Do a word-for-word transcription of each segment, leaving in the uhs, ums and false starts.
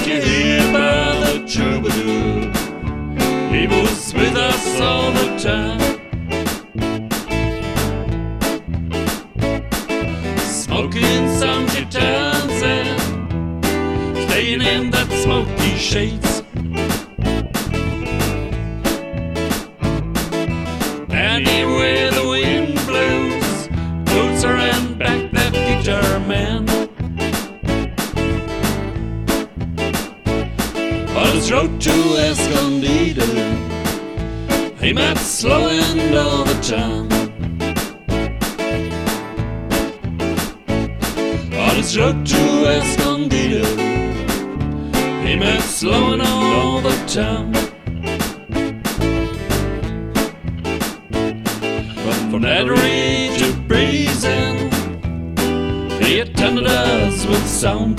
you hear by the troubadour? He was with us all the time, smoking some Townsend, staying in that smoky shades. Anywhere the wind blows, goes around back that guitar man. On his road to Escondido, he met slow end all the time. On his road to Escondido, he met slowing all the time. But from Nedry to Breezing, he attended us with sound.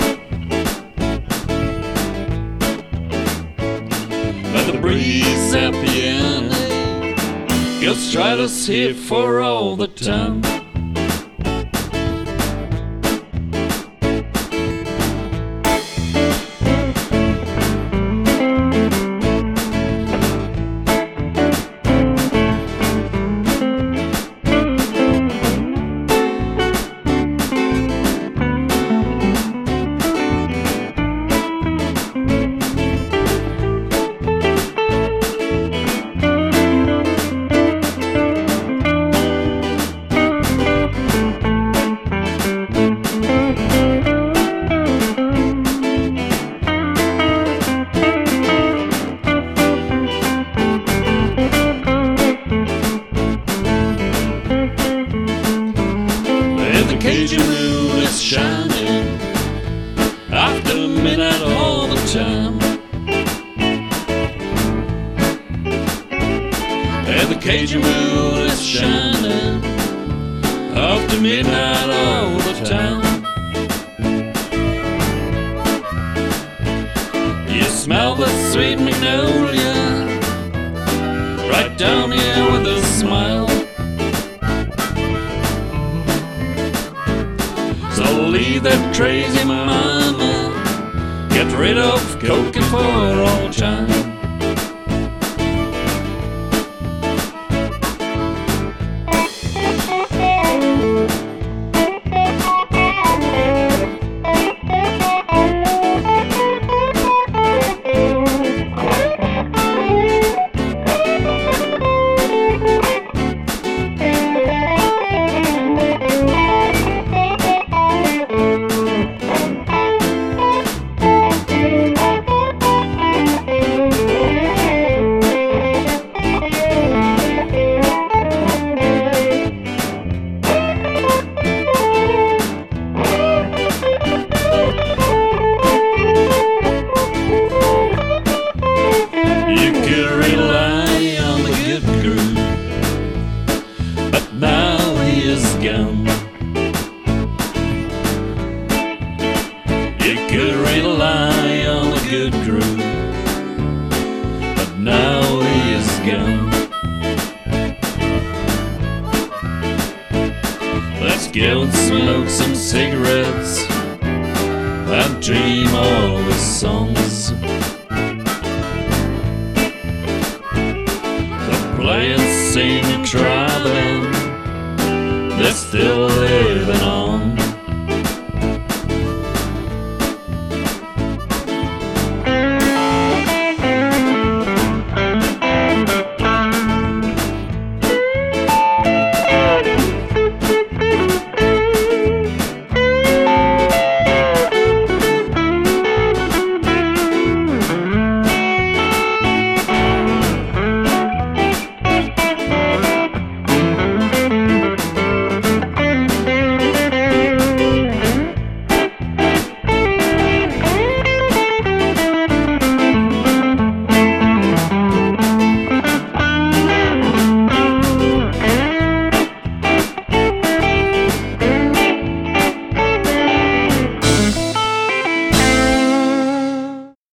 But the breeze at the end goes try to see it for all the time. The Cajun moon is shining after midnight all the time. And the Cajun moon is shining after midnight all the time. You smell the sweet magnolia right down here with a smile. So leave that crazy mama, get rid of cocaine for all time. You could rely on the good groove, but now he is gone. You could rely on the good groove, but now he is gone. Let's go and smoke some cigarettes and dream on.